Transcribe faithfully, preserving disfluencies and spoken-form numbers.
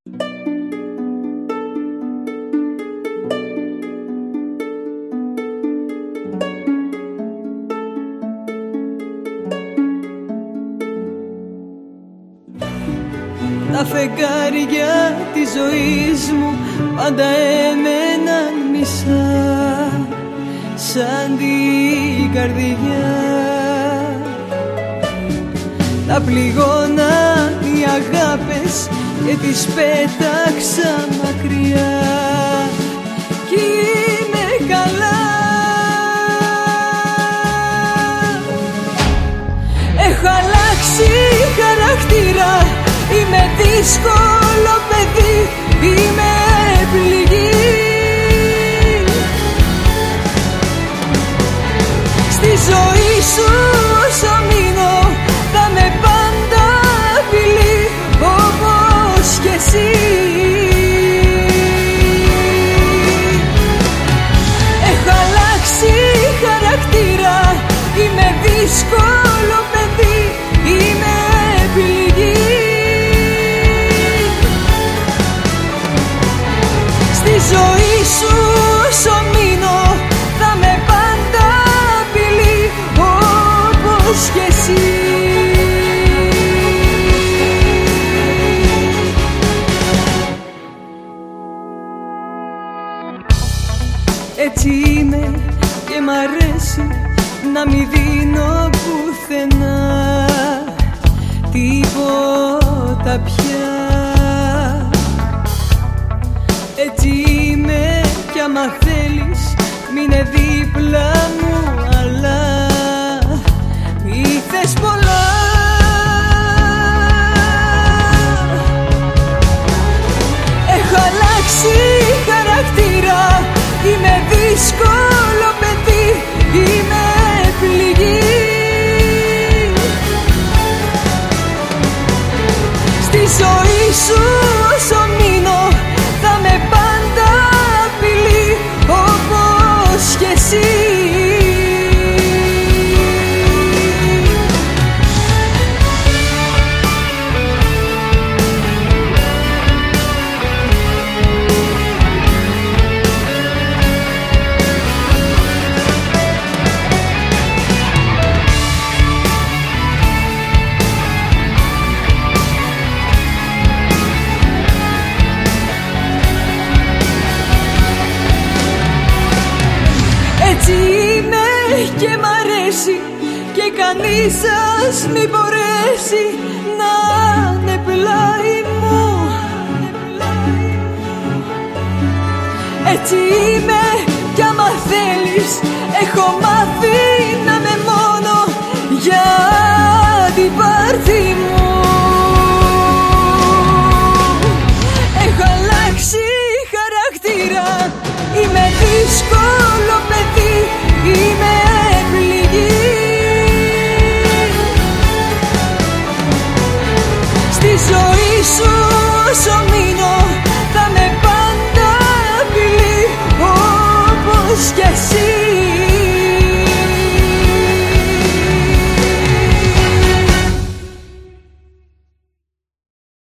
Τα φεγγάρια της ζωής μου πάντα έμεναν μισά, σαν την καρδιά. Τα πληγώνα οι αγάπες και τις πέταξα μακριά κι είμαι καλά. Έχω αλλάξει χαρακτήρα, είμαι δύσκολο παιδί, είμαι πληγή. Στη ζωή σου όσο μείνω θα με πάντα φιλή, όπως κι εσύ. Έχω αλλάξει χαρακτήρα, είμαι δύσκολο παιδί, είμαι πληγή. Στη ζωή σου όσο μείνω θα με πάντα φιλή, όπως κι εσύ. Έτσι είμαι και μ' αρέσει να μη δίνω πουθενά τίποτα πια. Έτσι είμαι κι άμα θέλεις μείνε δίπλα μου, αλλά μη θες πολλά. Έχω αλλάξει χαρακτήρα, είμαι δύσκολο παιδί, είμαι πληγή. Στη ζωή σου όσο μείνω θα με πάντα φιλή, όπως κι εσύ. Έτσι είμαι και μ' αρέσει και κανείς σας μη μπορέσει να είναι πλάι μου. Έτσι είμαι κι άμα θέλεις έχω μάθει να με μόνο για την πάρτι μου. Έχω αλλάξει χαρακτήρα, είμαι δύσκολο